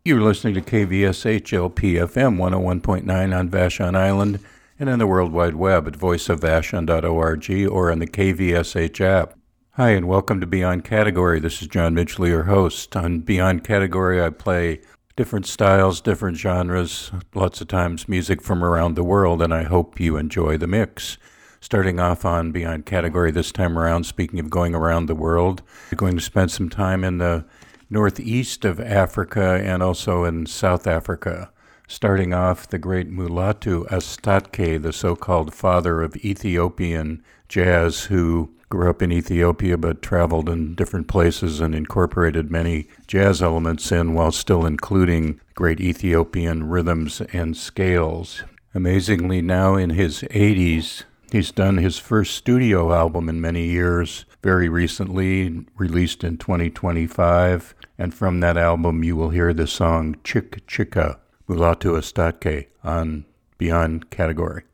You're listening to KVSH-LP-FM 101.9 on Vashon Island and on the World Wide Web at voiceofvashon.org or on the KVSH app. Hi, and welcome to Beyond Category. This is John Midgley, your host. On Beyond Category, I play different styles, different genres, lots of times music from around the world, and I hope you enjoy the mix. Starting off on Beyond Category this time around, speaking of going around the world, we're going to spend some time in the northeast of Africa and also in South Africa. Starting off, the great Mulatu Astatke, the so-called father of Ethiopian jazz, who grew up in Ethiopia but traveled in different places and incorporated many jazz elements in while still including great Ethiopian rhythms and scales. Amazingly, now in his 80s, he's done his first studio album in many years, very recently, released in 2025, and from that album you will hear the song Chick Chicka, Mulatu Astatke, on Beyond Category.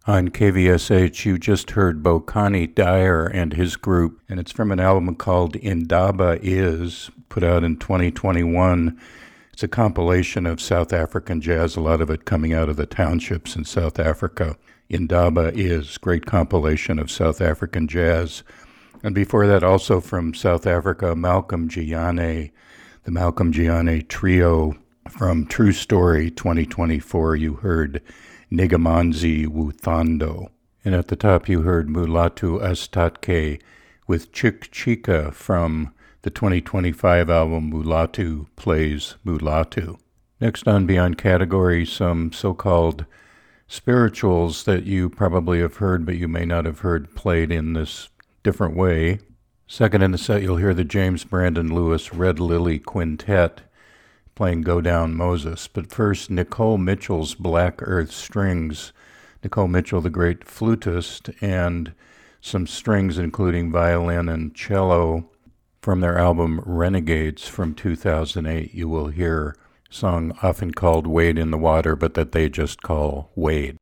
On KVSH, you just heard Bokani Dyer and his group, and it's from an album called Indaba Is, put out in 2021. It's a compilation of South African jazz, a lot of it coming out of the townships in South Africa. Indaba Is, great compilation of South African jazz. And before that, also from South Africa, Malcolm Giane, the Malcolm Giane Trio from True Story 2024. You heard Nigamanzi Wuthando. And at the top you heard Mulatu Astatke with Chick Chika from the 2025 album Mulatu Plays Mulatu. Next on Beyond Category, some so-called spirituals that you probably have heard but you may not have heard played in this different way. Second in the set you'll hear the James Brandon Lewis Red Lily Quintet playing Go Down Moses. But first, Nicole Mitchell's Black Earth Strings. Nicole Mitchell, the great flutist, and some strings including violin and cello from their album Renegades from 2008. You will hear a song often called Wade in the Water, but that they just call Wade.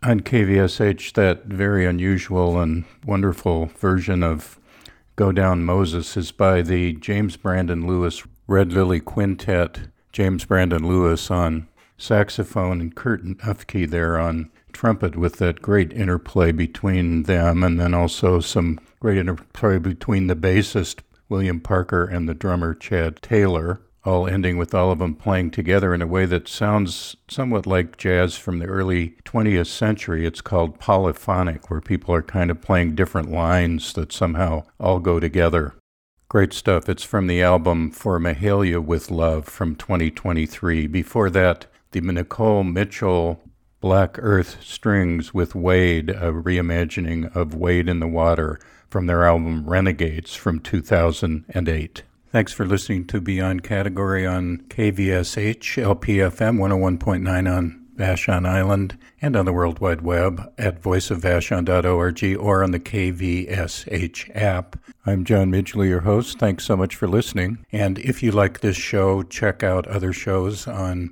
on KVSH, that very unusual and wonderful version of Go Down Moses is by the James Brandon Lewis Red Lily Quintet. James Brandon Lewis on saxophone and Kurt Nufke there on trumpet, with that great interplay between them, and then also some great interplay between the bassist William Parker and the drummer Chad Taylor, all ending with all of them playing together in a way that sounds somewhat like jazz from the early 20th century. It's called polyphonic, where people are kind of playing different lines that somehow all go together. Great stuff. It's from the album For Mahalia with Love from 2023. Before that, the Nicole Mitchell Black Earth Strings with Wade, a reimagining of Wade in the Water from their album Renegades from 2008. Thanks for listening to Beyond Category on KVSH, LPFM 101.9 on Vashon Island and on the World Wide Web at voiceofvashon.org or on the KVSH app. I'm John Midgley, your host. Thanks so much for listening. And if you like this show, check out other shows on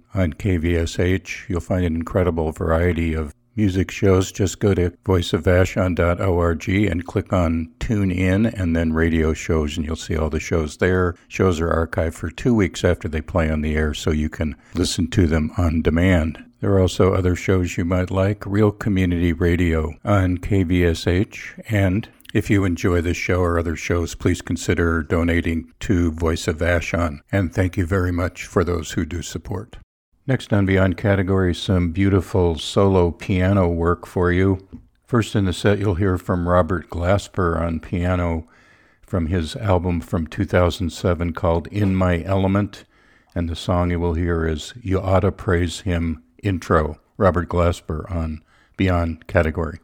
KVSH. You'll find an incredible variety of music shows. Just go to voiceofvashon.org and click on Tune In and then radio shows, and you'll see all the shows there. Shows are archived for 2 weeks after they play on the air, so you can listen to them on demand. There are also other shows you might like. Real Community Radio on KVSH. And if you enjoy this show or other shows, please consider donating to Voice of Vashon. And thank you very much for those who do support. Next on Beyond Category, some beautiful solo piano work for you. First in the set, you'll hear from Robert Glasper on piano from his album from 2007 called In My Element. And the song you will hear is You Oughta Praise Him Intro. Robert Glasper on Beyond Category.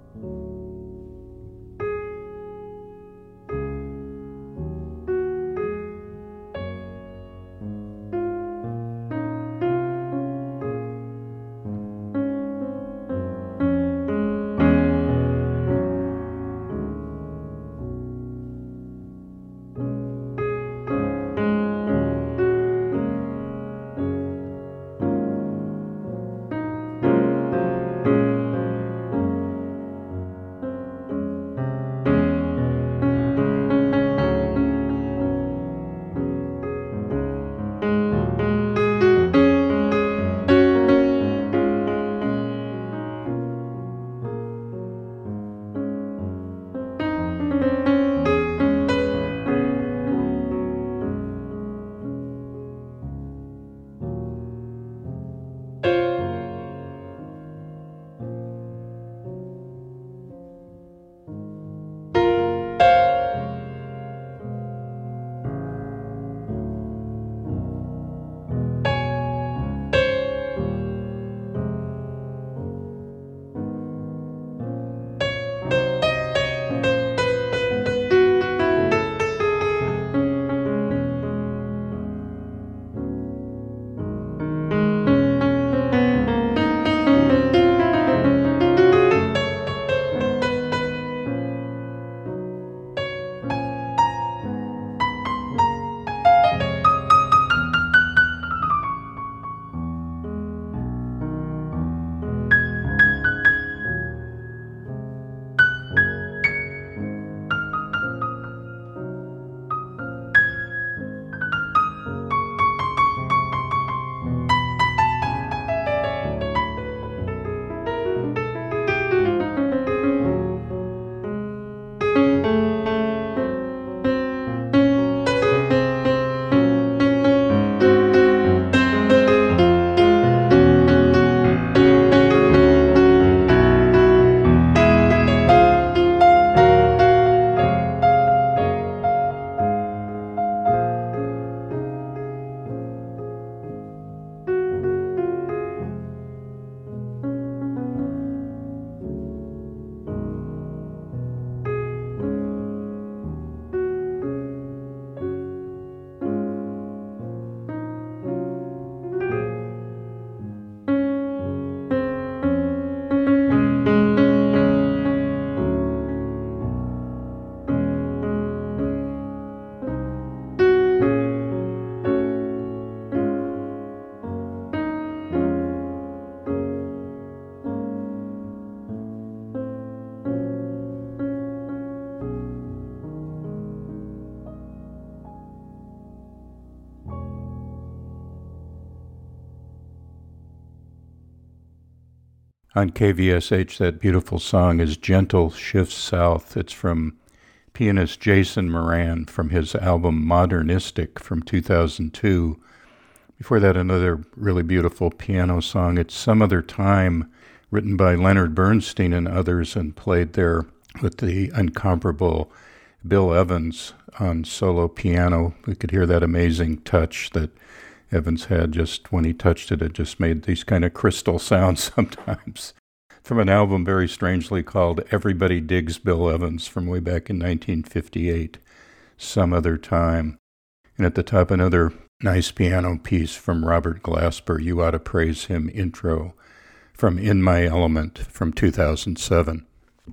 On KVSH, that beautiful song is Gentle Shifts South. It's from pianist Jason Moran from his album Modernistic from 2002. Before that, another really beautiful piano song, It's Some Other Time, written by Leonard Bernstein and others and played there with the incomparable Bill Evans on solo piano. We could hear that amazing touch that Evans had just when he touched it. It just made these kind of crystal sounds sometimes. From an album very strangely called Everybody Digs Bill Evans from way back in 1958, Some Other Time. And at the top, another nice piano piece from Robert Glasper, You Ought to Praise Him intro from In My Element from 2007.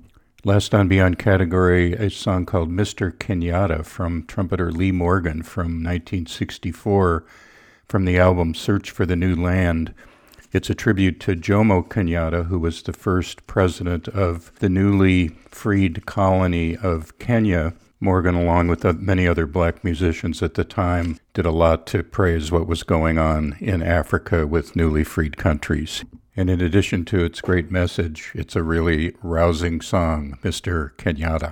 Last on Beyond category, a song called Mr. Kenyatta from trumpeter Lee Morgan from 1964 from the album Search for the New Land. It's a tribute to Jomo Kenyatta, who was the first president of the newly freed colony of Kenya. Morgan, along with many other black musicians at the time, did a lot to praise what was going on in Africa with newly freed countries. And in addition to its great message, it's a really rousing song, Mr. Kenyatta.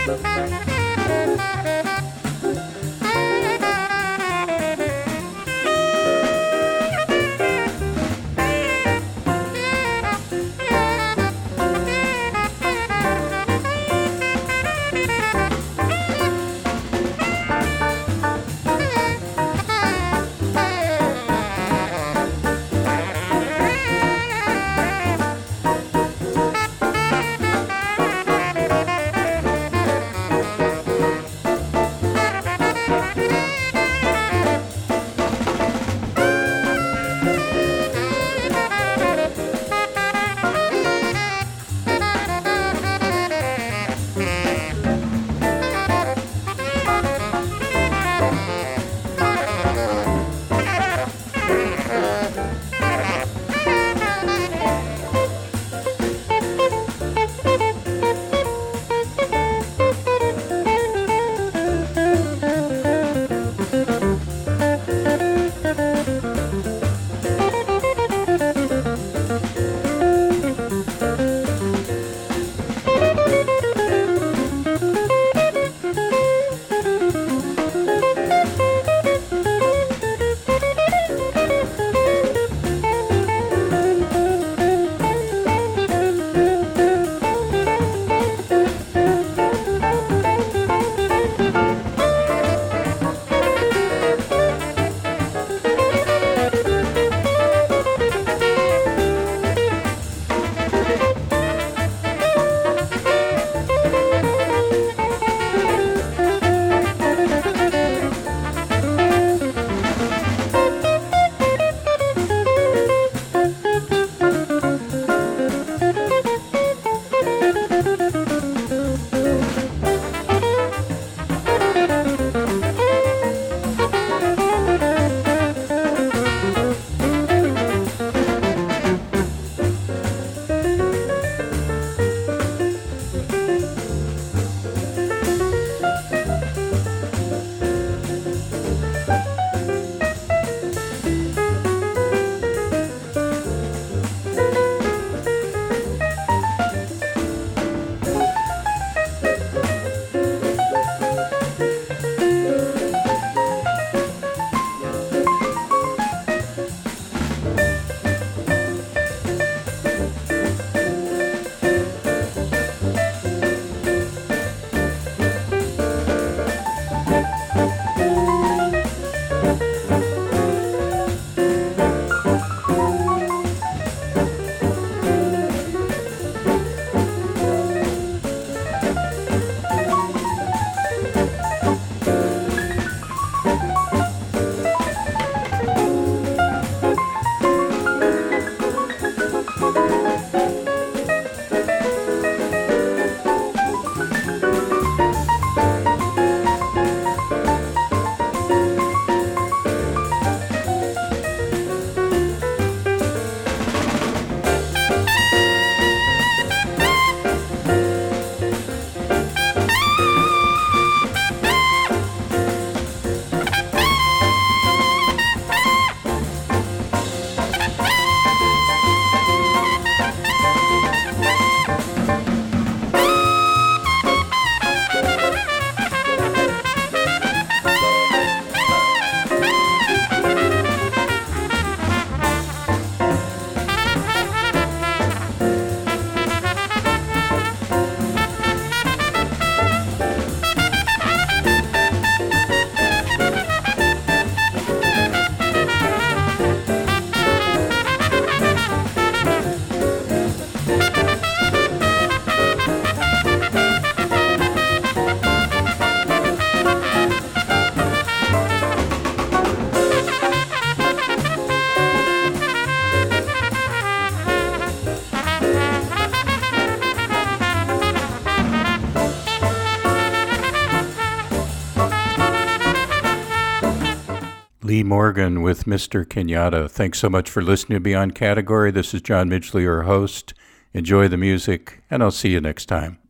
Lee Morgan with Mr. Kenyatta. Thanks so much for listening to Beyond Category. This is John Midgley, your host. Enjoy the music, and I'll see you next time.